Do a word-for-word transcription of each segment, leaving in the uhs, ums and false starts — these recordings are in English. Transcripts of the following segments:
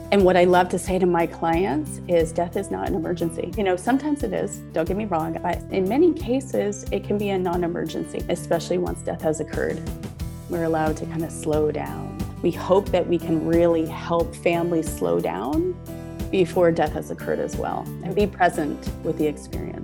And what I love to say to my clients is death is not an emergency. You know, sometimes it is, don't get me wrong, but in many cases, it can be a non-emergency, especially once death has occurred. We're allowed to kind of slow down. We hope that we can really help families slow down before death has occurred as well, and be present with the experience.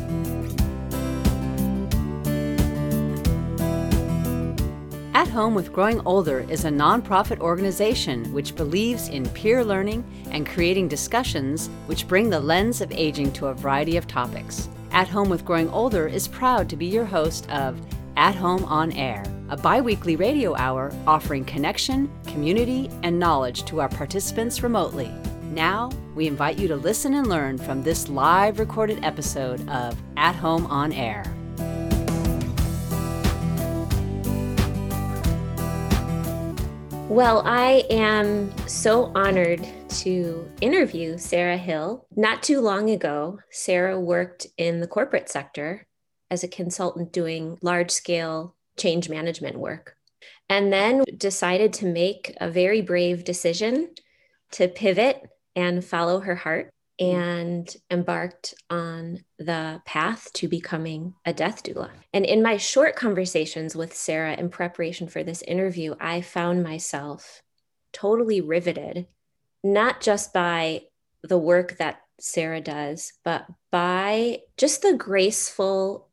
At Home with Growing Older is a nonprofit organization which believes in peer learning and creating discussions which bring the lens of aging to a variety of topics. At Home with Growing Older is proud to be your host of At Home on Air, a bi-weekly radio hour offering connection, community, and knowledge to our participants remotely. Now, we invite you to listen and learn from this live recorded episode of At Home on Air. Well, I am so honored to interview Sarah Hill. Not too long ago, Sarah worked in the corporate sector as a consultant doing large-scale change management work, and then decided to make a very brave decision to pivot and follow her heart, and embarked on the path to becoming a death doula. And in my short conversations with Sarah in preparation for this interview, I found myself totally riveted, not just by the work that Sarah does, but by just the graceful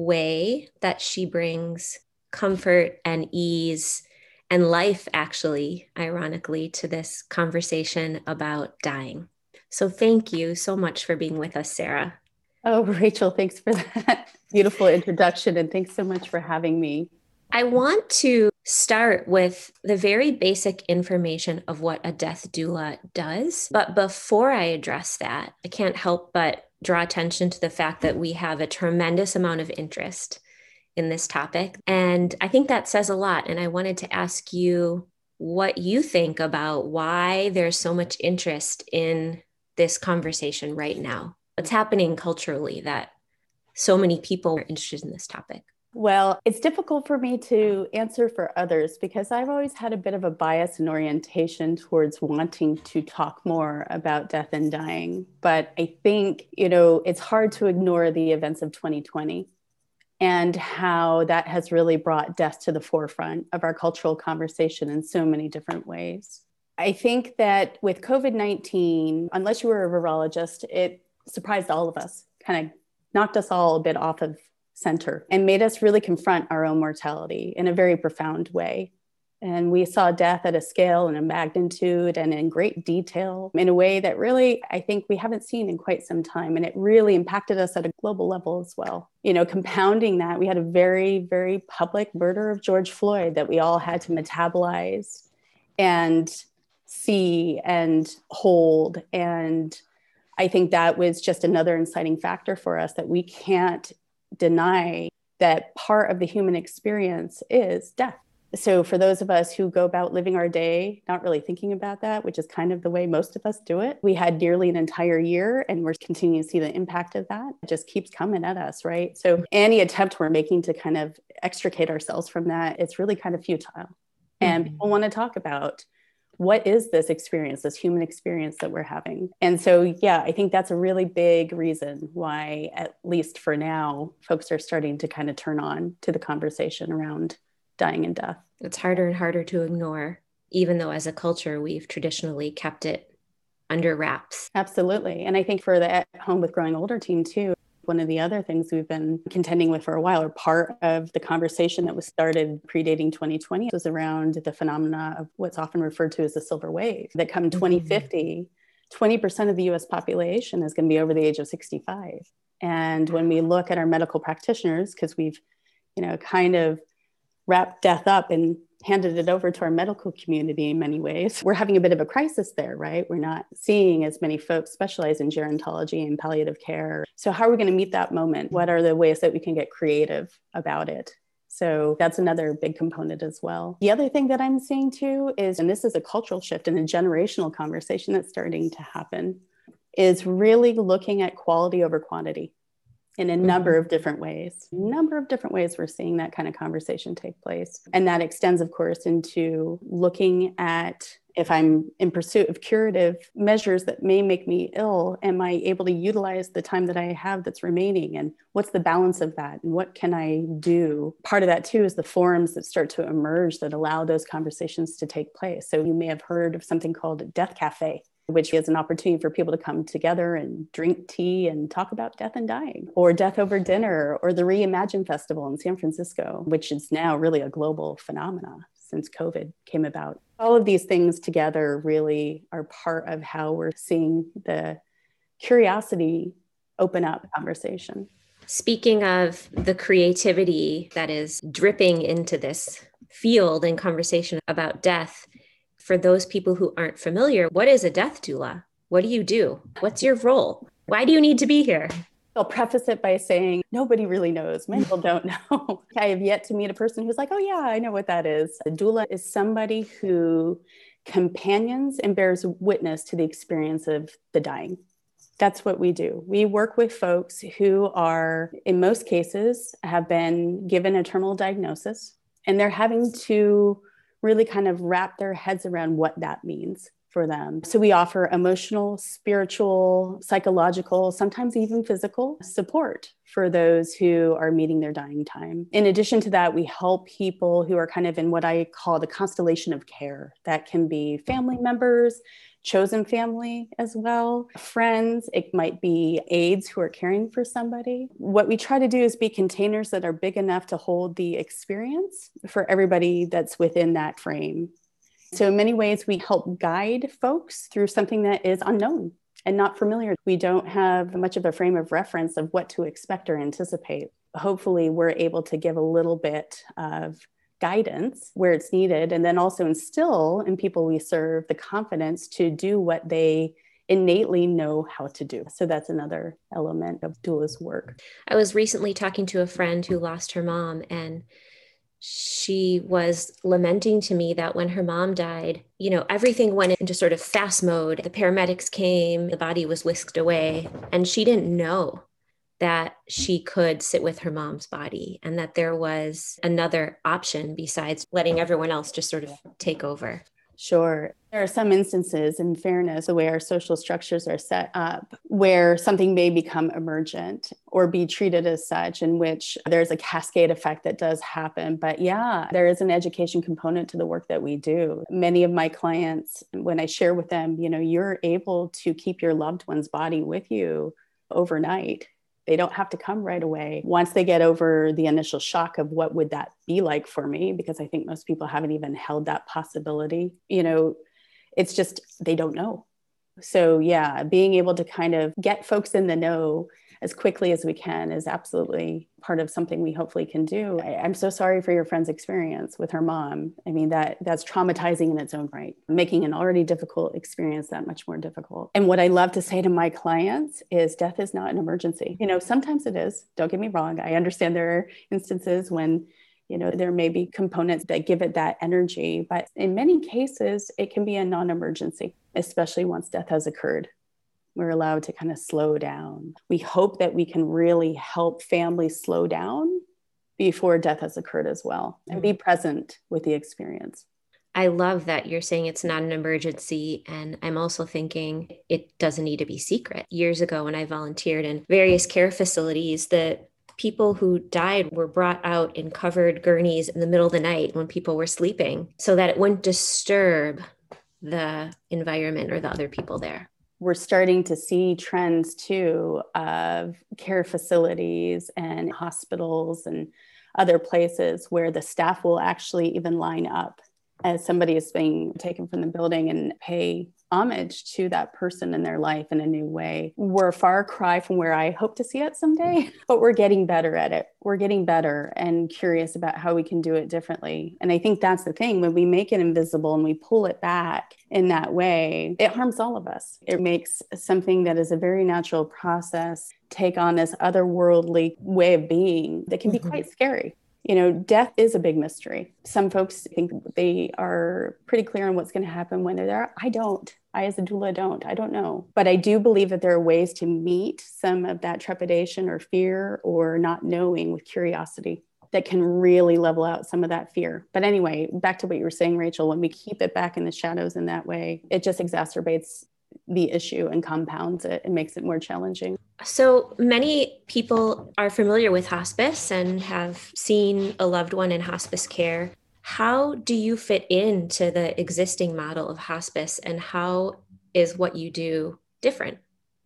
way that she brings comfort and ease and life, actually, ironically, to this conversation about dying. So thank you so much for being with us, Sarah. Oh, Rachel, thanks for that beautiful introduction, and thanks so much for having me. I want to start with the very basic information of what a death doula does. But before I address that, I can't help but draw attention to the fact that we have a tremendous amount of interest in this topic. And I think that says a lot. And I wanted to ask you what you think about why there's so much interest in this conversation right now. What's happening culturally that so many people are interested in this topic? Well, it's difficult for me to answer for others because I've always had a bit of a bias and orientation towards wanting to talk more about death and dying. But I think, you know, it's hard to ignore the events of twenty twenty and how that has really brought death to the forefront of our cultural conversation in so many different ways. I think that with COVID nineteen, unless you were a virologist, it surprised all of us, kind of knocked us all a bit off of center and made us really confront our own mortality in a very profound way. And we saw death at a scale and a magnitude and in great detail in a way that really, I think we haven't seen in quite some time. And it really impacted us at a global level as well. You know, compounding that, we had a very, very public murder of George Floyd that we all had to metabolize and see and hold. And I think that was just another inciting factor for us that we can't deny that part of the human experience is death. So for those of us who go about living our day, not really thinking about that, which is kind of the way most of us do it, we had nearly an entire year and we're continuing to see the impact of that. It just keeps coming at us, right? So any attempt we're making to kind of extricate ourselves from that, it's really kind of futile. Mm-hmm. And people want to talk about what is this experience, this human experience that we're having? And so, yeah, I think that's a really big reason why, at least for now, folks are starting to kind of turn on to the conversation around dying and death. It's harder and harder to ignore, even though as a culture, we've traditionally kept it under wraps. Absolutely. And I think for the At Home with Growing Older team too, one of the other things we've been contending with for a while, or part of the conversation that was started predating twenty twenty, was around the phenomena of what's often referred to as the silver wave, that come twenty fifty, twenty percent of the U S population is going to be over the age of sixty-five. And when we look at our medical practitioners, because we've, you know, kind of wrapped death up and handed it over to our medical community in many ways, we're having a bit of a crisis there, right? We're not seeing as many folks specialize in gerontology and palliative care. So how are we going to meet that moment? What are the ways that we can get creative about it? So that's another big component as well. The other thing that I'm seeing too is, and this is a cultural shift and a generational conversation that's starting to happen, is really looking at quality over quantity. in a number of different ways. A number of different ways we're seeing that kind of conversation take place. And that extends, of course, into looking at, if I'm in pursuit of curative measures that may make me ill, am I able to utilize the time that I have that's remaining? And what's the balance of that? And what can I do? Part of that, too, is the forums that start to emerge that allow those conversations to take place. So you may have heard of something called Death Cafe, which is an opportunity for people to come together and drink tea and talk about death and dying, or Death Over Dinner, or the Reimagine Festival in San Francisco, which is now really a global phenomenon since COVID came about. All of these things together really are part of how we're seeing the curiosity open up conversation. Speaking of the creativity that is dripping into this field and conversation about death, for those people who aren't familiar, what is a death doula? What do you do? What's your role? Why do you need to be here? I'll preface it by saying nobody really knows. Many people don't know. I have yet to meet a person who's like, oh yeah, I know what that is. A doula is somebody who companions and bears witness to the experience of the dying. That's what we do. We work with folks who are, in most cases, have been given a terminal diagnosis, and they're having to really kind of wrap their heads around what that means for them. So we offer emotional, spiritual, psychological, sometimes even physical support for those who are meeting their dying time. In addition to that, we help people who are kind of in what I call the constellation of care. That can be family members, chosen family as well, friends. It might be aides who are caring for somebody. What we try to do is be containers that are big enough to hold the experience for everybody that's within that frame. So in many ways, we help guide folks through something that is unknown and not familiar. We don't have much of a frame of reference of what to expect or anticipate. Hopefully, we're able to give a little bit of guidance where it's needed, and then also instill in people we serve the confidence to do what they innately know how to do. So that's another element of doula's work. I was recently talking to a friend who lost her mom, and she was lamenting to me that when her mom died, you know, everything went into sort of fast mode. The paramedics came, the body was whisked away, and she didn't know that she could sit with her mom's body and that there was another option besides letting everyone else just sort of take over. Sure. There are some instances, in fairness, the way our social structures are set up, where something may become emergent or be treated as such, in which there's a cascade effect that does happen. But yeah, there is an education component to the work that we do. Many of my clients, when I share with them, you know, you're able to keep your loved one's body with you overnight. They don't have to come right away. Once they get over the initial shock of what would that be like for me, because I think most people haven't even held that possibility, you know, it's just, they don't know. So yeah, being able to kind of get folks in the know as quickly as we can is absolutely part of something we hopefully can do. I, I'm so sorry for your friend's experience with her mom. I mean, that that's traumatizing in its own right, making an already difficult experience that much more difficult. And what I love to say to my clients is death is not an emergency. You know, sometimes it is. Don't get me wrong. I understand there are instances when, you know, there may be components that give it that energy, but in many cases, it can be a non-emergency, especially once death has occurred. We're allowed to kind of slow down. We hope that we can really help families slow down before death has occurred as well, and be present with the experience. I love that you're saying it's not an emergency. And I'm also thinking it doesn't need to be secret. Years ago, when I volunteered in various care facilities, the people who died were brought out in covered gurneys in the middle of the night when people were sleeping, so that it wouldn't disturb the environment or the other people there. We're starting to see trends too of care facilities and hospitals and other places where the staff will actually even line up as somebody is being taken from the building and pay homage to that person in their life in a new way. We're a far cry from where I hope to see it someday, but we're getting better at it. We're getting better and curious about how we can do it differently. And I think that's the thing. When we make it invisible and we pull it back in that way, it harms all of us. It makes something that is a very natural process take on this otherworldly way of being that can be quite scary. You know, death is a big mystery. Some folks think they are pretty clear on what's going to happen when they're there. I don't. I, as a doula, don't. I don't know. But I do believe that there are ways to meet some of that trepidation or fear or not knowing with curiosity that can really level out some of that fear. But anyway, back to what you were saying, Rachel, when we keep it back in the shadows in that way, it just exacerbates the issue and compounds it and makes it more challenging. So many people are familiar with hospice and have seen a loved one in hospice care. How do you fit into the existing model of hospice, and how is what you do different?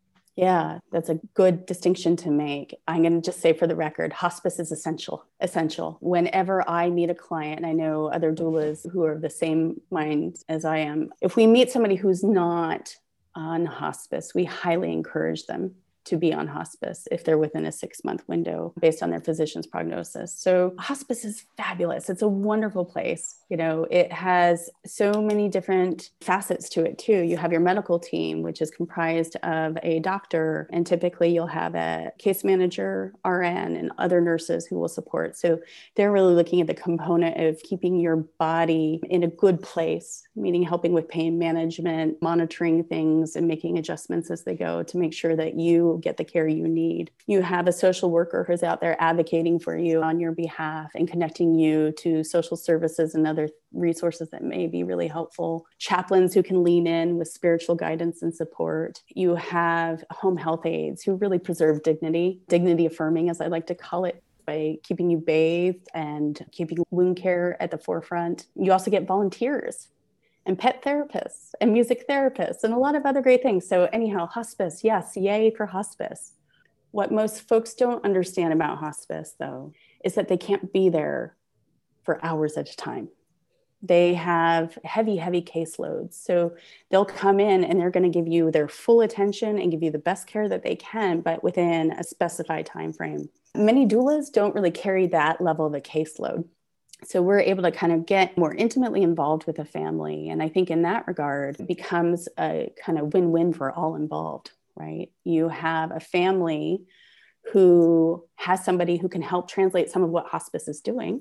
Yeah, that's a good distinction to make. I'm going to just say for the record, hospice is essential, essential. Whenever I meet a client, and I know other doulas who are of the same mind as I am, if we meet somebody who's not on hospice, we highly encourage them to be on hospice if they're within a six-month window based on their physician's prognosis. So hospice is fabulous. It's a wonderful place. You know, it has so many different facets to it too. You have your medical team, which is comprised of a doctor, and typically you'll have a case manager, R N, and other nurses who will support. So they're really looking at the component of keeping your body in a good place, meaning helping with pain management, monitoring things, and making adjustments as they go to make sure that you get the care you need. You have a social worker who's out there advocating for you on your behalf and connecting you to social services and other resources that may be really helpful. Chaplains who can lean in with spiritual guidance and support. You have home health aides who really preserve dignity, dignity affirming, as I like to call it, by keeping you bathed and keeping wound care at the forefront. You also get volunteers and pet therapists and music therapists and a lot of other great things. So anyhow, hospice, yes, yay for hospice. What most folks don't understand about hospice, though, is that they can't be there for hours at a time. They have heavy, heavy caseloads. So they'll come in and they're going to give you their full attention and give you the best care that they can, but within a specified time frame. Many doulas don't really carry that level of a caseload. So we're able to kind of get more intimately involved with the family. And I think in that regard, it becomes a kind of win-win for all involved, right? You have a family who has somebody who can help translate some of what hospice is doing,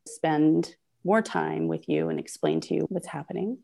spend more time with you and explain to you what's happening.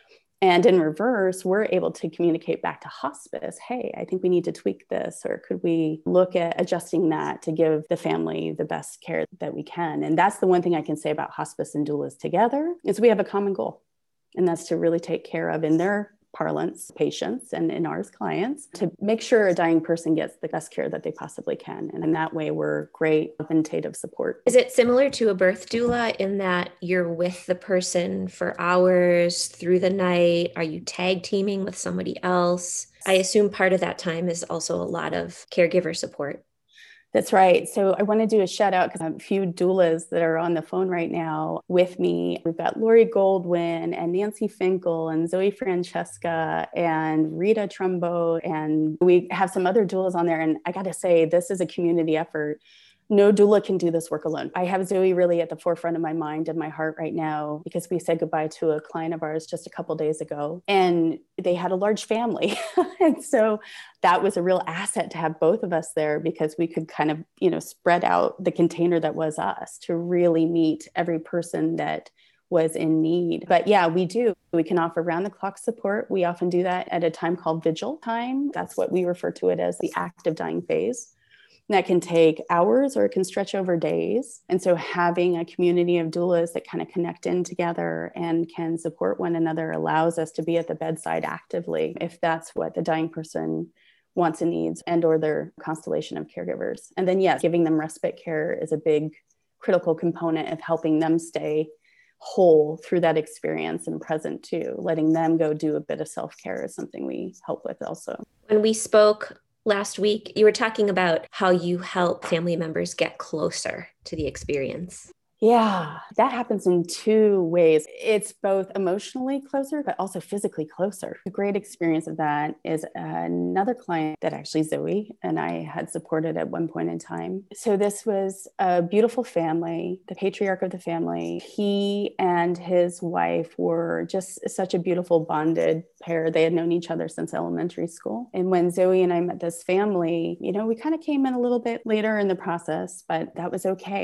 And in reverse, we're able to communicate back to hospice, hey, I think we need to tweak this, or could we look at adjusting that to give the family the best care that we can? And that's the one thing I can say about hospice and doulas together is we have a common goal, and that's to really take care of, in their parlance, patients, and in ours, clients, to make sure a dying person gets the best care that they possibly can. And in that way, we're great preventative support. Is it similar to a birth doula in that you're with the person for hours through the night? Are you tag teaming with somebody else? I assume part of that time is also a lot of caregiver support. That's right. So I want to do a shout out because I have a few doulas that are on the phone right now with me. We've got Lori Goldwyn and Nancy Finkel and Zoe Francesca and Rita Trumbo. And we have some other doulas on there. And I got to say, this is a community effort. No doula can do this work alone. I have Zoe really at the forefront of my mind and my heart right now because we said goodbye to a client of ours just a couple of days ago, and they had a large family. And so that was a real asset to have both of us there because we could kind of, you know, spread out the container that was us to really meet every person that was in need. But yeah, we do. We can offer round the clock support. We often do that at a time called vigil time. That's what we refer to it as, the active dying phase. That can take hours or it can stretch over days. And so having a community of doulas that kind of connect in together and can support one another allows us to be at the bedside actively if that's what the dying person wants and needs, and or their constellation of caregivers. And then yes, giving them respite care is a big critical component of helping them stay whole through that experience and present too. Letting them go do a bit of self-care is something we help with also. When we spoke last week, you were talking about how you help family members get closer to the experience. Yeah, that happens in two ways. It's both emotionally closer, but also physically closer. A great experience of that is another client that actually Zoe and I had supported at one point in time. So this was a beautiful family, the patriarch of the family. He and his wife were just such a beautiful bonded pair. They had known each other since elementary school. And when Zoe and I met this family, you know, we kind of came in a little bit later in the process, but that was okay.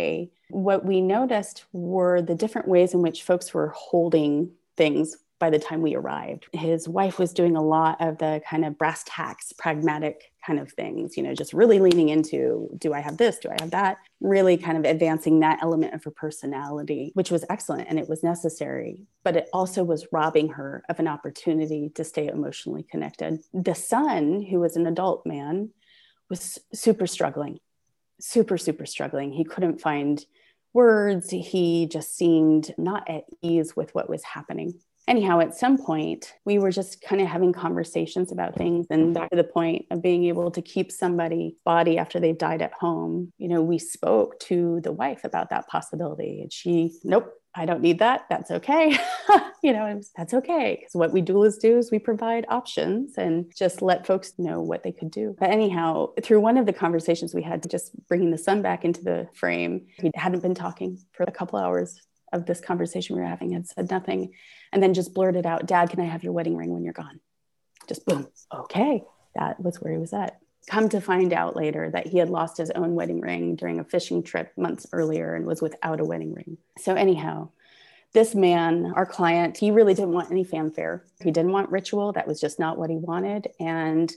What we noticed were the different ways in which folks were holding things by the time we arrived. His wife was doing a lot of the kind of brass tacks, pragmatic kind of things, you know, just really leaning into, do I have this? Do I have that? Really kind of advancing that element of her personality, which was excellent and it was necessary, but it also was robbing her of an opportunity to stay emotionally connected. The son, who was an adult man, was super struggling, super, super struggling. He couldn't find words. He just seemed not at ease with what was happening. Anyhow, at some point, we were just kind of having conversations about things. And back to the point of being able to keep somebody's body after they've died at home, you know, we spoke to the wife about that possibility. And she, nope, I don't need that. That's okay. you know, was, that's okay. Because what we doulas do is we provide options and just let folks know what they could do. But anyhow, through one of the conversations we had, just bringing the son back into the frame, he hadn't been talking for a couple hours of this conversation we were having, had said nothing, and then just blurted out, Dad, can I have your wedding ring when you're gone? Just boom. Okay. That was where he was at. Come to find out later that he had lost his own wedding ring during a fishing trip months earlier and was without a wedding ring. So anyhow, this man, our client, he really didn't want any fanfare. He didn't want ritual. That was just not what he wanted. And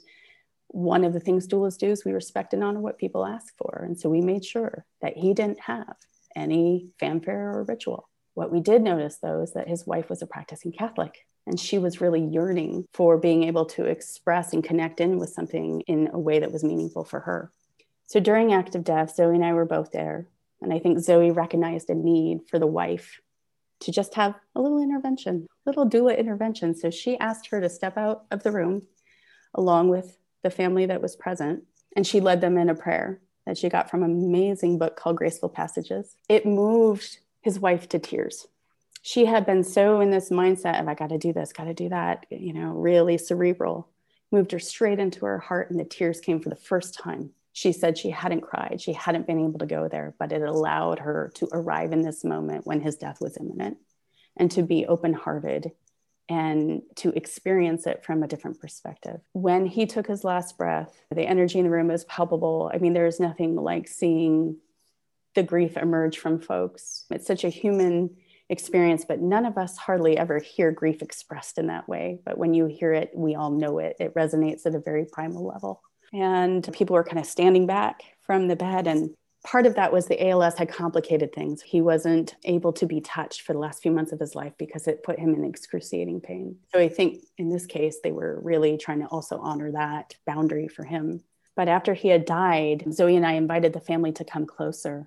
one of the things doulas do is we respect and honor what people ask for. And so we made sure that he didn't have any fanfare or ritual. What we did notice, though, is that his wife was a practicing Catholic, and she was really yearning for being able to express and connect in with something in a way that was meaningful for her. So during Act of Death, Zoe and I were both there, and I think Zoe recognized a need for the wife to just have a little intervention, little doula intervention. So she asked her to step out of the room along with the family that was present, and she led them in a prayer that she got from an amazing book called Graceful Passages. It moved his wife to tears. She had been so in this mindset of, I got to do this, got to do that, you know, really cerebral, moved her straight into her heart, and the tears came for the first time. She said she hadn't cried. She hadn't been able to go there, but it allowed her to arrive in this moment when his death was imminent and to be open-hearted and to experience it from a different perspective. When he took his last breath, the energy in the room was palpable. I mean, there's nothing like seeing the grief emerge from folks. It's such a human experience, but none of us hardly ever hear grief expressed in that way. But when you hear it, we all know it. It resonates at a very primal level. And people were kind of standing back from the bed. And part of that was the A L S had complicated things. He wasn't able to be touched for the last few months of his life because it put him in excruciating pain. So I think in this case, they were really trying to also honor that boundary for him. But after he had died, Zoe and I invited the family to come closer.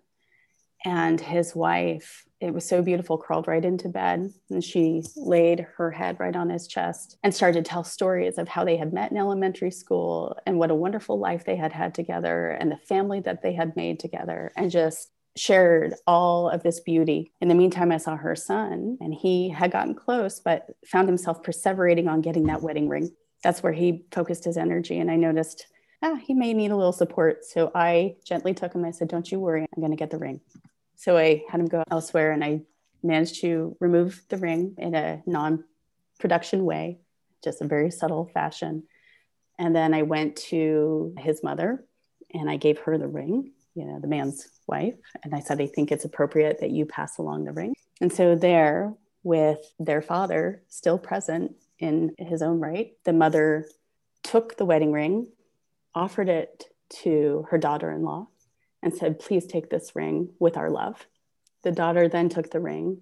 And his wife, it was so beautiful, crawled right into bed, and she laid her head right on his chest and started to tell stories of how they had met in elementary school and what a wonderful life they had had together and the family that they had made together, and just shared all of this beauty. In the meantime, I saw her son, and he had gotten close, but found himself perseverating on getting that wedding ring. That's where he focused his energy. And I noticed, ah, he may need a little support. So I gently took him. I said, don't you worry, I'm going to get the ring. So I had him go elsewhere, and I managed to remove the ring in a non-production way, just a very subtle fashion. And then I went to his mother and I gave her the ring, you know, the man's wife. And I said, I think it's appropriate that you pass along the ring. And so there, with their father still present in his own right, the mother took the wedding ring, offered it to her daughter-in-law, and said, please take this ring with our love. The daughter then took the ring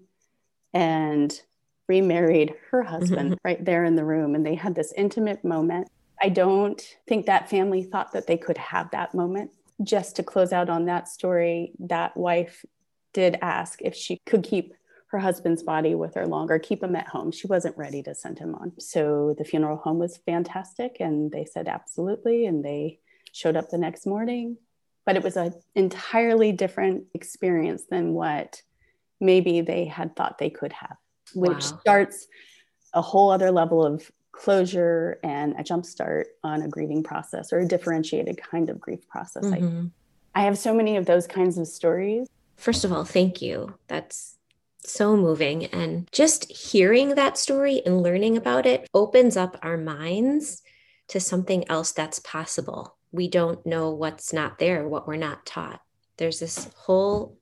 and remarried her husband right there in the room. And they had this intimate moment. I don't think that family thought that they could have that moment. Just to close out on that story, that wife did ask if she could keep her husband's body with her longer, keep him at home. She wasn't ready to send him on. So the funeral home was fantastic. And they said, absolutely. And they showed up the next morning. But it was an entirely different experience than what maybe they had thought they could have, which wow. starts a whole other level of closure and a jump start on a grieving process, or a differentiated kind of grief process. Mm-hmm. I, I have so many of those kinds of stories. First of all, thank you. That's so moving. And just hearing that story and learning about it opens up our minds to something else that's possible. We don't know what's not there, what we're not taught. There's this whole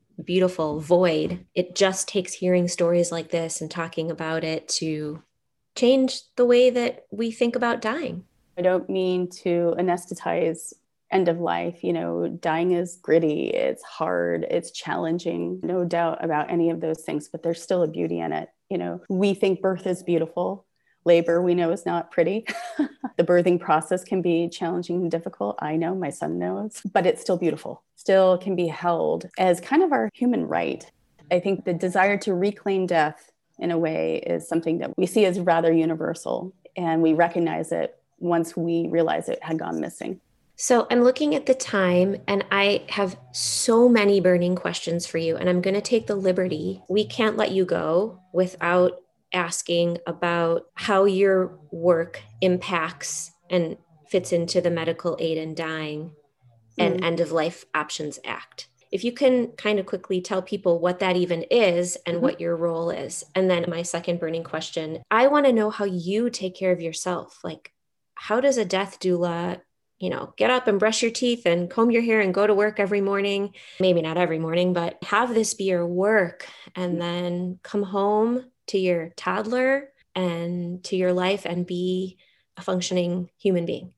beautiful void. It just takes hearing stories like this and talking about it to change the way that we think about dying. I don't mean to anesthetize end of life. You know, dying is gritty, it's hard, it's challenging, no doubt about any of those things, but there's still a beauty in it. You know, we think birth is beautiful. Labor, we know, is not pretty. The birthing process can be challenging and difficult. I know, my son knows, but it's still beautiful, still can be held as kind of our human right. I think the desire to reclaim death in a way is something that we see as rather universal, and we recognize it once we realize it had gone missing. So I'm looking at the time, and I have so many burning questions for you, and I'm going to take the liberty. We can't let you go without asking about how your work impacts and fits into the Medical Aid in Dying and mm. End of Life Options Act. If you can kind of quickly tell people what that even is and mm-hmm. what your role is. And then my second burning question, I want to know how you take care of yourself. Like, how does a death doula, you know, get up and brush your teeth and comb your hair and go to work every morning? Maybe not every morning, but have this be your work and then come home to your toddler and to your life and be a functioning human being.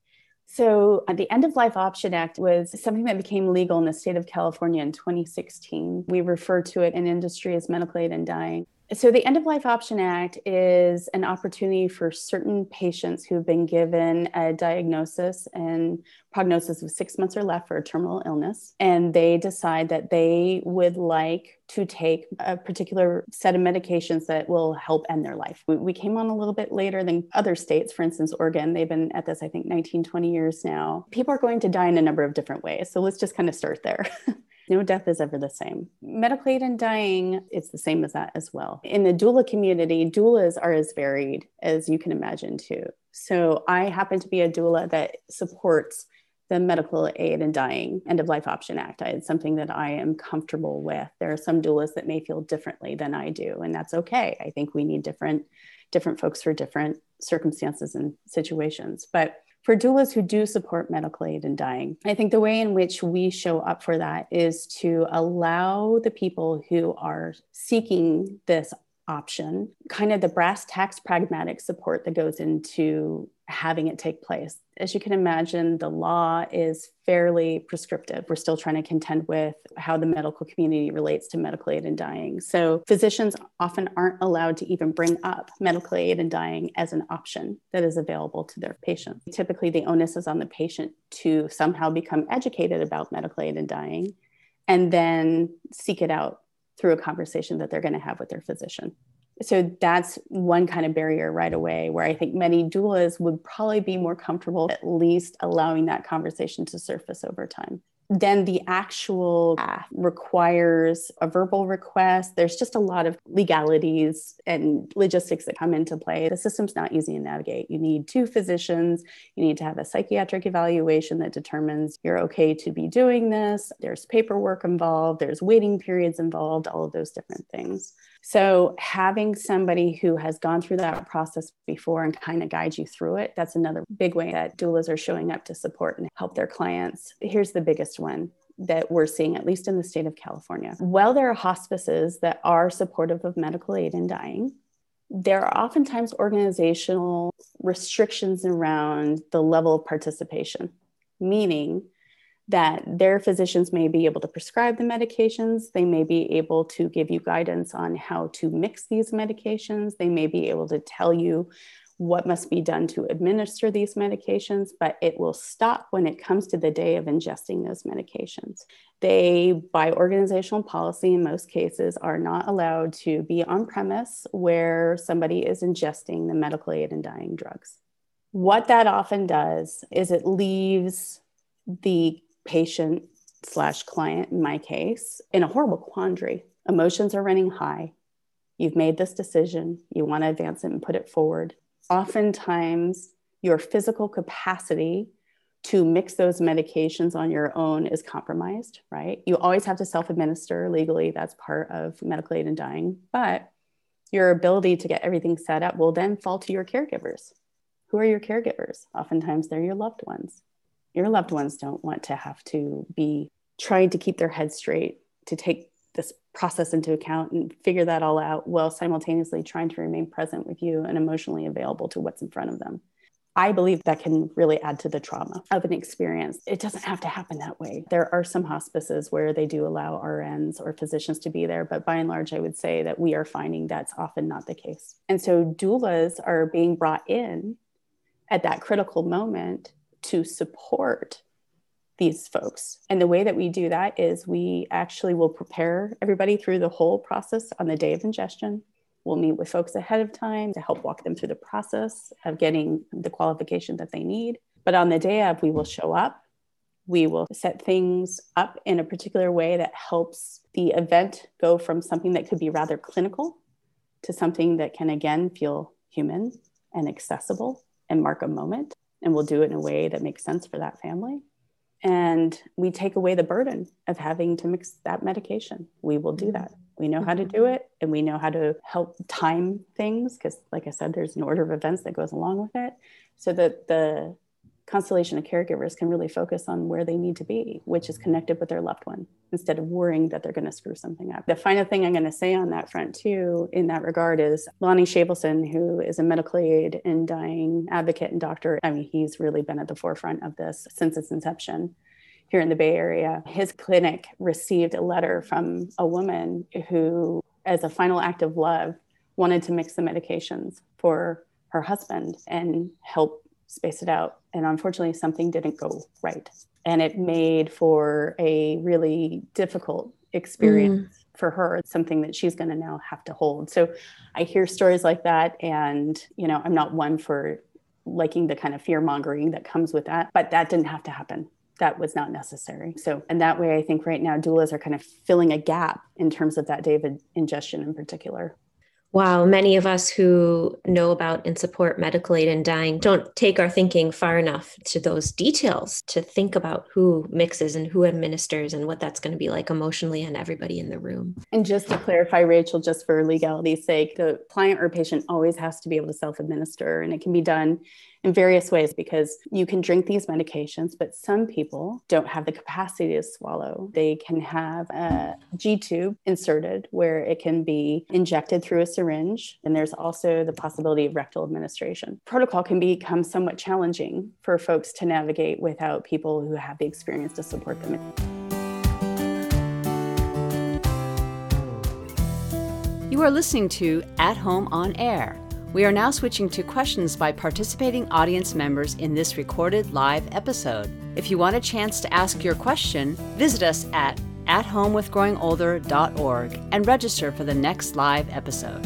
So uh, the End of Life Option Act was something that became legal in the state of California in twenty sixteen. We refer to it in industry as medical aid in dying. So the End of Life Option Act is an opportunity for certain patients who've been given a diagnosis and prognosis of six months or left for a terminal illness, and they decide that they would like to take a particular set of medications that will help end their life. We, we came on a little bit later than other states. For instance, Oregon, they've been at this, I think, nineteen, twenty years now. People are going to die in a number of different ways. So let's just kind of start there. No death is ever the same. Medical aid in dying, it's the same as that as well. In the doula community, doulas are as varied as you can imagine too. So I happen to be a doula that supports the Medical Aid in Dying End of Life Option Act. It's something that I am comfortable with. There are some doulas that may feel differently than I do, and that's okay. I think we need different, different folks for different circumstances and situations. But for doulas who do support medical aid in dying, I think the way in which we show up for that is to allow the people who are seeking this option, kind of the brass tacks pragmatic support that goes into having it take place. As you can imagine, the law is fairly prescriptive. We're still trying to contend with how the medical community relates to medical aid in dying. So physicians often aren't allowed to even bring up medical aid in dying as an option that is available to their patients. Typically, the onus is on the patient to somehow become educated about medical aid in dying and then seek it out through a conversation that they're going to have with their physician. So that's one kind of barrier right away, where I think many doulas would probably be more comfortable at least allowing that conversation to surface over time. Then the actual path requires a verbal request. There's just a lot of legalities and logistics that come into play. The system's not easy to navigate. You need two physicians. You need to have a psychiatric evaluation that determines you're okay to be doing this. There's paperwork involved. There's waiting periods involved, all of those different things. So having somebody who has gone through that process before and kind of guide you through it, that's another big way that doulas are showing up to support and help their clients. Here's the biggest one that we're seeing, at least in the state of California. While there are hospices that are supportive of medical aid in dying, there are oftentimes organizational restrictions around the level of participation, meaning that their physicians may be able to prescribe the medications. They may be able to give you guidance on how to mix these medications. They may be able to tell you what must be done to administer these medications, but it will stop when it comes to the day of ingesting those medications. They, by organizational policy in most cases, are not allowed to be on premise where somebody is ingesting the medical aid in dying drugs. What that often does is it leaves the patient slash client, in my case, in a horrible quandary. Emotions are running high. You've made this decision. You want to advance it and put it forward. Oftentimes, your physical capacity to mix those medications on your own is compromised, right? You always have to self-administer legally. That's part of medical aid in dying. But your ability to get everything set up will then fall to your caregivers. Who are your caregivers? Oftentimes, they're your loved ones. Your loved ones don't want to have to be trying to keep their head straight to take this process into account and figure that all out while simultaneously trying to remain present with you and emotionally available to what's in front of them. I believe that can really add to the trauma of an experience. It doesn't have to happen that way. There are some hospices where they do allow R Ns or physicians to be there, but by and large, I would say that we are finding that's often not the case. And so doulas are being brought in at that critical moment to support these folks. And the way that we do that is we actually will prepare everybody through the whole process on the day of ingestion. We'll meet with folks ahead of time to help walk them through the process of getting the qualification that they need. But on the day of, we will show up. We will set things up in a particular way that helps the event go from something that could be rather clinical to something that can, again, feel human and accessible and mark a moment. And we'll do it in a way that makes sense for that family. And we take away the burden of having to mix that medication. We will do that. We know how to do it, and we know how to help time things because, like I said, there's an order of events that goes along with it so that the constellation of caregivers can really focus on where they need to be, which is connected with their loved one, instead of worrying that they're going to screw something up. The final thing I'm going to say on that front, too, in that regard is Lonnie Shabelson, who is a medical aid and dying advocate and doctor. I mean, he's really been at the forefront of this since its inception here in the Bay Area. His clinic received a letter from a woman who, as a final act of love, wanted to mix the medications for her husband and help space it out. And unfortunately, something didn't go right. And it made for a really difficult experience mm. for her. It's something that she's going to now have to hold. So I hear stories like that. And, you know, I'm not one for liking the kind of fear mongering that comes with that, but that didn't have to happen. That was not necessary. So, and that way, I think right now doulas are kind of filling a gap in terms of that day of ingestion in particular. Wow. Many of us who know about and support medical aid in dying don't take our thinking far enough to those details to think about who mixes and who administers and what that's going to be like emotionally and everybody in the room. And just to clarify, Rachel, just for legality's sake, the client or patient always has to be able to self-administer, and it can be done in various ways because you can drink these medications, but some people don't have the capacity to swallow. They can have a G-tube inserted where it can be injected through a syringe. And there's also the possibility of rectal administration. Protocol can become somewhat challenging for folks to navigate without people who have the experience to support them. You are listening to At Home on Air. We are now switching to questions by participating audience members in this recorded live episode. If you want a chance to ask your question, visit us at at home with growing older dot org and register for the next live episode.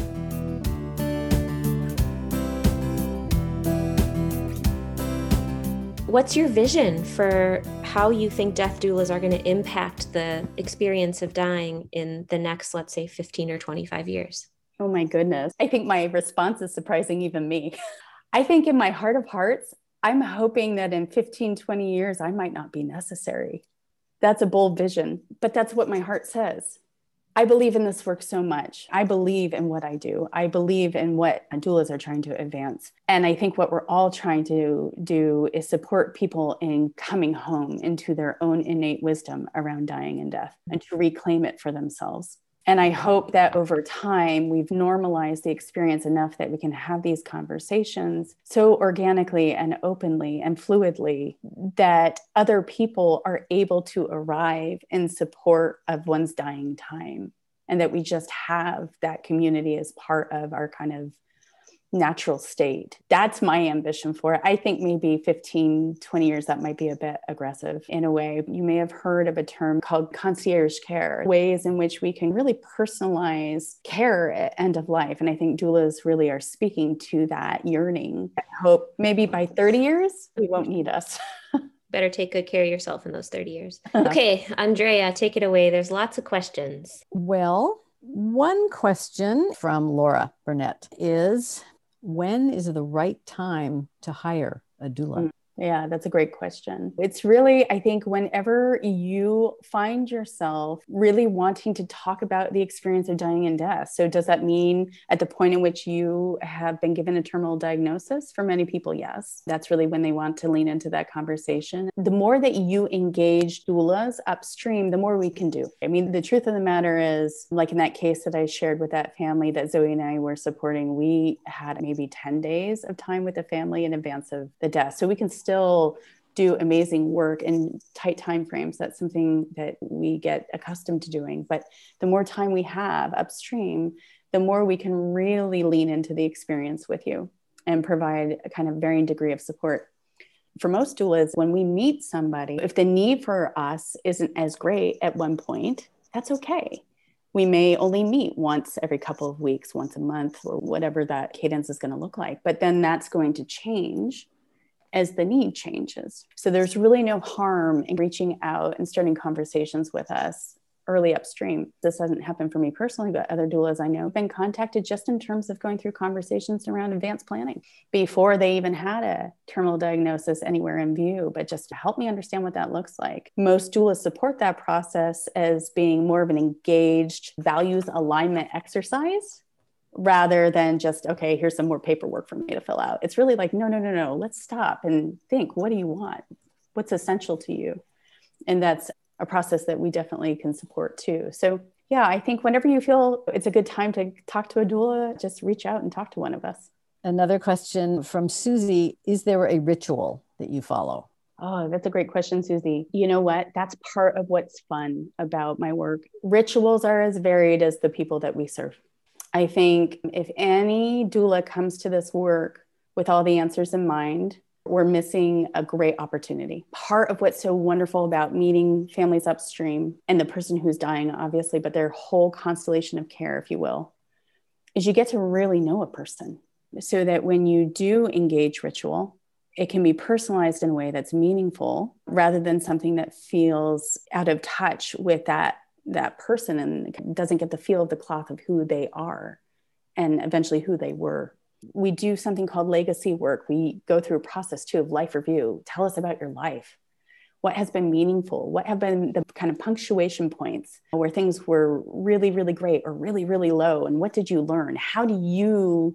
What's your vision for how you think death doulas are going to impact the experience of dying in the next, let's say, fifteen or twenty-five years? Oh my goodness. I think my response is surprising even me. I think in my heart of hearts, I'm hoping that in fifteen, twenty years, I might not be necessary. That's a bold vision, but that's what my heart says. I believe in this work so much. I believe in what I do. I believe in what doulas are trying to advance. And I think what we're all trying to do is support people in coming home into their own innate wisdom around dying and death and to reclaim it for themselves. And I hope that over time, we've normalized the experience enough that we can have these conversations so organically and openly and fluidly that other people are able to arrive in support of one's dying time. And that we just have that community as part of our kind of natural state. That's my ambition for it. I think maybe fifteen, twenty years, that might be a bit aggressive in a way. You may have heard of a term called concierge care, ways in which we can really personalize care at end of life. And I think doulas really are speaking to that yearning. I hope maybe by thirty years, we won't need us. Better take good care of yourself in those thirty years. Okay, Andrea, take it away. There's lots of questions. Well, one question from Laura Burnett is, when is the right time to hire a doula? Yeah, that's a great question. It's really, I think, whenever you find yourself really wanting to talk about the experience of dying and death. So, does that mean at the point in which you have been given a terminal diagnosis? For many people, yes. That's really when they want to lean into that conversation. The more that you engage doulas upstream, the more we can do. I mean, the truth of the matter is, like in that case that I shared with that family that Zoe and I were supporting, we had maybe ten days of time with the family in advance of the death. So we can still do amazing work in tight time frames. That's something that we get accustomed to doing. But the more time we have upstream, the more we can really lean into the experience with you and provide a kind of varying degree of support. For most doulas, when we meet somebody, if the need for us isn't as great at one point, that's okay. We may only meet once every couple of weeks, once a month, or whatever that cadence is going to look like. But then that's going to change as the need changes. So there's really no harm in reaching out and starting conversations with us early upstream. This doesn't happen for me personally, but other doulas I know have been contacted just in terms of going through conversations around advanced planning before they even had a terminal diagnosis anywhere in view, but just to help me understand what that looks like. Most doulas support that process as being more of an engaged values alignment exercise rather than just, okay, here's some more paperwork for me to fill out. It's really like, no, no, no, no, let's stop and think, what do you want? What's essential to you? And that's a process that we definitely can support too. So yeah, I think whenever you feel it's a good time to talk to a doula, just reach out and talk to one of us. Another question from Susie, is there a ritual that you follow? Oh, that's a great question, Susie. You know what? That's part of what's fun about my work. Rituals are as varied as the people that we serve. I think if any doula comes to this work with all the answers in mind, we're missing a great opportunity. Part of what's so wonderful about meeting families upstream and the person who's dying, obviously, but their whole constellation of care, if you will, is you get to really know a person so that when you do engage ritual, it can be personalized in a way that's meaningful rather than something that feels out of touch with that that person and doesn't get the feel of the cloth of who they are and eventually who they were. We do something called legacy work. We go through a process too of life review. Tell us about your life. What has been meaningful? What have been the kind of punctuation points where things were really, really great or really, really low? And what did you learn? How do you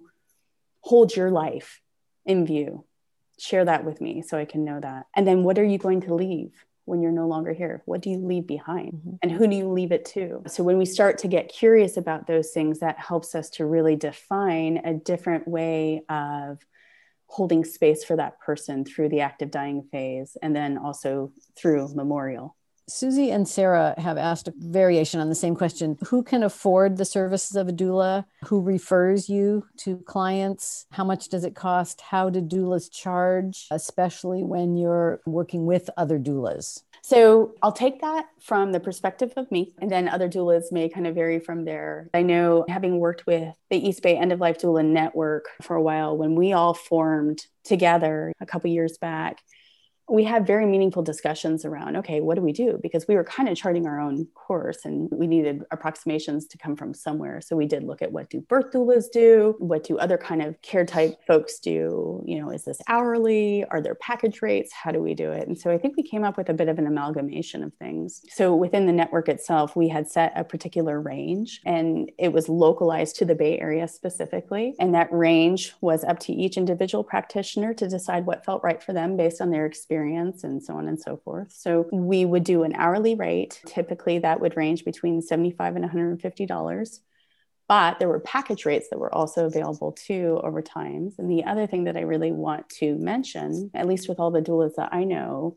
hold your life in view? Share that with me so I can know that. And then what are you going to leave when you're no longer here? What do you leave behind? Mm-hmm. And who do you leave it to? So when we start to get curious about those things, that helps us to really define a different way of holding space for that person through the active dying phase, and then also through memorial. Susie and Sarah have asked a variation on the same question. Who can afford the services of a doula? Who refers you to clients? How much does it cost? How do doulas charge, especially when you're working with other doulas? So I'll take that from the perspective of me, and then other doulas may kind of vary from there. I know, having worked with the East Bay End of Life Doula Network for a while, when we all formed together a couple years back, we had very meaningful discussions around, okay, what do we do? Because we were kind of charting our own course and we needed approximations to come from somewhere. So we did look at, what do birth doulas do? What do other kind of care type folks do? You know, is this hourly? Are there package rates? How do we do it? And so I think we came up with a bit of an amalgamation of things. So within the network itself, we had set a particular range and it was localized to the Bay Area specifically. And that range was up to each individual practitioner to decide what felt right for them based on their experience. experience and so on and so forth. So we would do an hourly rate. Typically that would range between seventy-five dollars and one hundred fifty dollars. But there were package rates that were also available too over time. And the other thing that I really want to mention, at least with all the doulas that I know,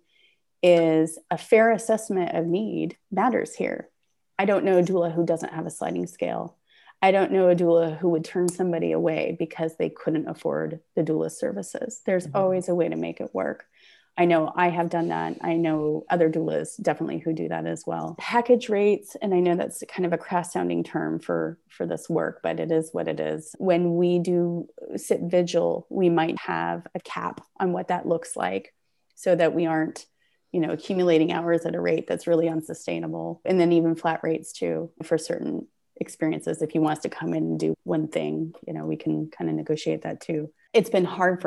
is a fair assessment of need matters here. I don't know a doula who doesn't have a sliding scale. I don't know a doula who would turn somebody away because they couldn't afford the doula services. There's mm-hmm. always a way to make it work. I know I have done that. I know other doulas definitely who do that as well. Package rates, and I know that's kind of a crass sounding term for, for this work, but it is what it is. When we do sit vigil, we might have a cap on what that looks like so that we aren't, you know, accumulating hours at a rate that's really unsustainable. And then even flat rates too for certain experiences. If he wants to come in and do one thing, you know, we can kind of negotiate that too. It's been hard for us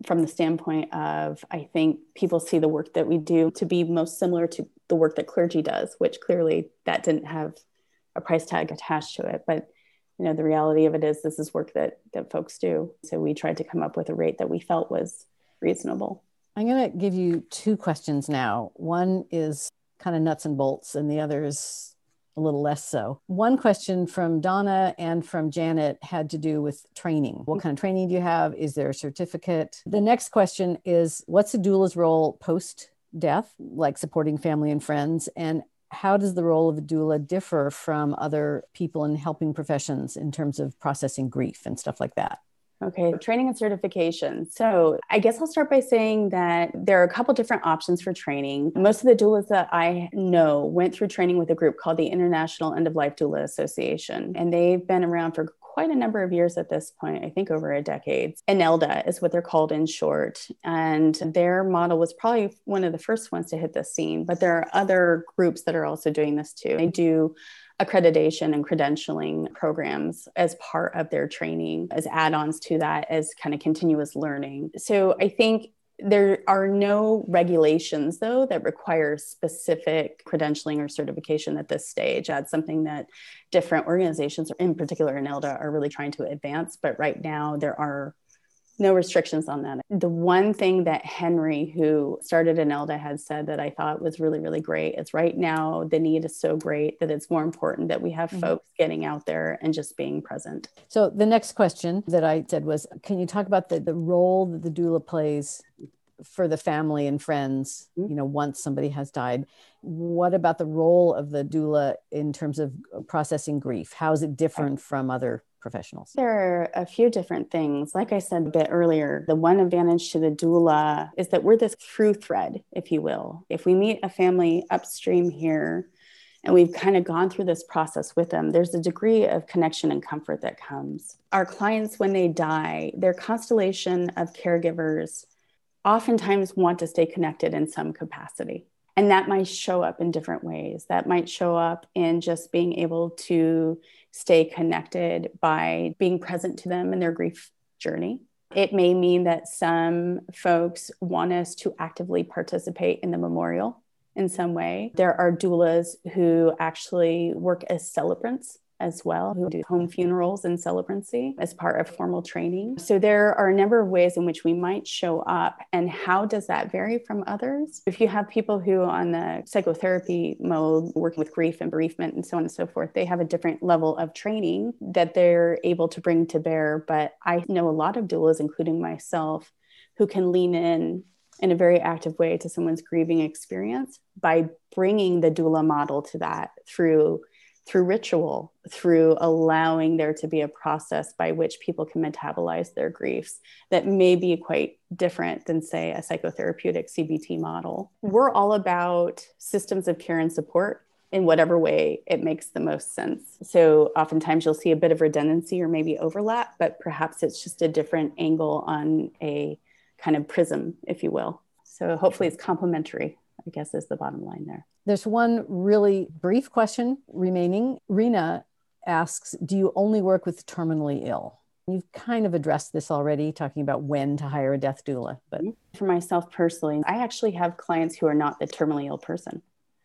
from the standpoint of, I think people see the work that we do to be most similar to the work that clergy does, which clearly that didn't have a price tag attached to it. But you know, the reality of it is this is work that that folks do. So we tried to come up with a rate that we felt was reasonable. I'm going to give you two questions now. One is kind of nuts and bolts, and the other is a little less so. One question from Donna and from Janet had to do with training. What kind of training do you have? Is there a certificate? The next question is, what's a doula's role post-death, like supporting family and friends? And how does the role of a doula differ from other people in helping professions in terms of processing grief and stuff like that? Okay, training and certification. So I guess I'll start by saying that there are a couple different options for training. Most of the doulas that I know went through training with a group called the International End-of-Life Doula Association, and they've been around for quite a number of years at this point, I think over a decade. INELDA is what they're called in short. And their model was probably one of the first ones to hit the scene, but there are other groups that are also doing this too. They do accreditation and credentialing programs as part of their training, as add-ons to that, as kind of continuous learning. So I think there are no regulations, though, that require specific credentialing or certification at this stage. That's something that different organizations, in particular INELDA, are really trying to advance. But right now, there are no restrictions on that. The one thing that Henry, who started INELDA, had said that I thought was really, really great is right now the need is so great that it's more important that we have mm-hmm. folks getting out there and just being present. So the next question that I said was, can you talk about the, the role that the doula plays for the family and friends, mm-hmm. you know, once somebody has died? What about the role of the doula in terms of processing grief? How is it different right. from other professionals? There are a few different things. Like I said a bit earlier, the one advantage to the doula is that we're this through thread, if you will. If we meet a family upstream here and we've kind of gone through this process with them, there's a degree of connection and comfort that comes. Our clients, when they die, their constellation of caregivers oftentimes want to stay connected in some capacity. And that might show up in different ways. That might show up in just being able to stay connected by being present to them in their grief journey. It may mean that some folks want us to actively participate in the memorial in some way. There are doulas who actually work as celebrants as well, who do home funerals and celebrancy as part of formal training. So there are a number of ways in which we might show up. And how does that vary from others? If you have people who on the psychotherapy mode, working with grief and bereavement and so on and so forth, they have a different level of training that they're able to bring to bear. But I know a lot of doulas, including myself, who can lean in in a very active way to someone's grieving experience by bringing the doula model to that through through ritual, through allowing there to be a process by which people can metabolize their griefs that may be quite different than, say, a psychotherapeutic C B T model. We're all about systems of care and support in whatever way it makes the most sense. So oftentimes you'll see a bit of redundancy or maybe overlap, but perhaps it's just a different angle on a kind of prism, if you will. So hopefully it's complementary, I guess, is the bottom line there. There's one really brief question remaining. Rena asks, do you only work with terminally ill? You've kind of addressed this already, talking about when to hire a death doula. But for myself personally, I actually have clients who are not the terminally ill person.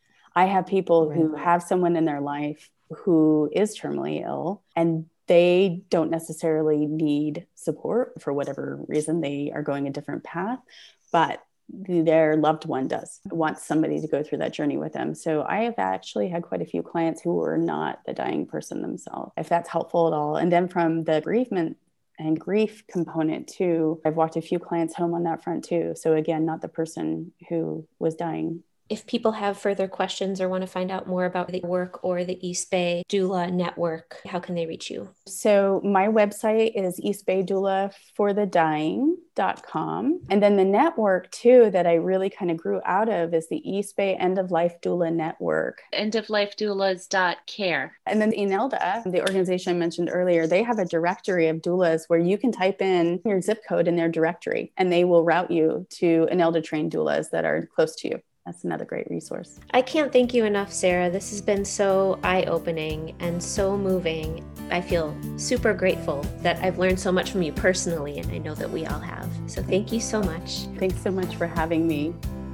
I have people right. who have someone in their life who is terminally ill, and they don't necessarily need support for whatever reason. They are going a different path, but their loved one does want somebody to go through that journey with them. So I have actually had quite a few clients who were not the dying person themselves, if that's helpful at all. And then from the bereavement and grief component too, I've walked a few clients home on that front too. So again, not the person who was dying. If people have further questions or want to find out more about the work or the East Bay Doula Network, how can they reach you? So my website is east bay doula for the dying dot com. And then the network too that I really kind of grew out of is the East Bay End of Life Doula Network. end of life doulas dot care. And then INELDA, the organization I mentioned earlier, they have a directory of doulas where you can type in your zip code in their directory and they will route you to INELDA trained doulas that are close to you. that's another great resource. I can't thank you enough, Sarah. This has been so eye-opening and so moving. I feel super grateful that I've learned so much from you personally, and I know that we all have. So thank you so much. Thanks so much for having me.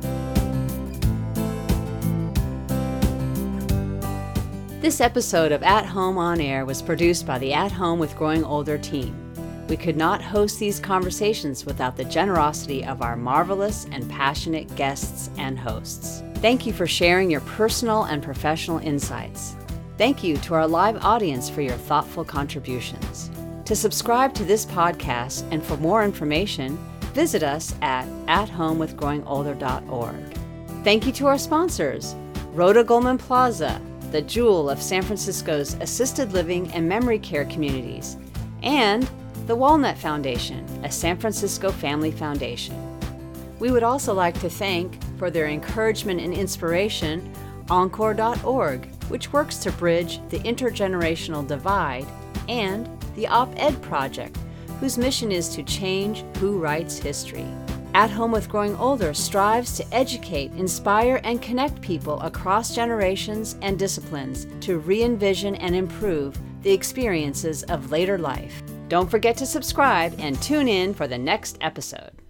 This episode of At Home on Air was produced by the At Home with Growing Older team. We could not host these conversations without the generosity of our marvelous and passionate guests and hosts. Thank you for sharing your personal and professional insights. Thank you to our live audience for your thoughtful contributions. To subscribe to this podcast and for more information, visit us at at home with growing older dot org. Thank you to our sponsors, Rhoda Goldman Plaza, the jewel of San Francisco's assisted living and memory care communities, and the Walnut Foundation, a San Francisco family foundation. We would also like to thank, for their encouragement and inspiration, encore dot org, which works to bridge the intergenerational divide, and the Op-Ed Project, whose mission is to change who writes history. At Home with Growing Older strives to educate, inspire, and connect people across generations and disciplines to re-envision and improve the experiences of later life. Don't forget to subscribe and tune in for the next episode.